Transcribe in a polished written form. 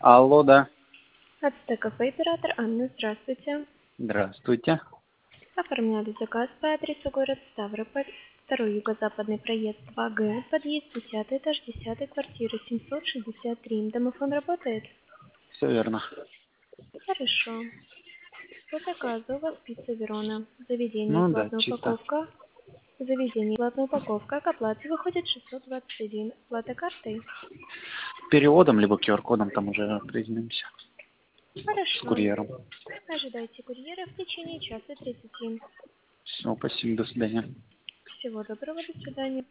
Алло, да. АЦТ-кафе «Император». Анна, здравствуйте. Здравствуйте. Оформляли заказ по адресу город Ставрополь, 2-й юго-западный проезд 2Г, подъезд 10 этаж, 10 квартира 763. Домофон работает? Все верно. Хорошо. По заказу у вас пицца Верона. Заведение Ну да, платная чисто. упаковка. Заведение платная упаковка. К оплате выходит 621. Оплата картой? Переводом либо QR-кодом там уже определимся с Хорошо. курьером. Ожидайте курьера в течение часа 30. Все, спасибо, до свидания. Всего доброго, до свидания.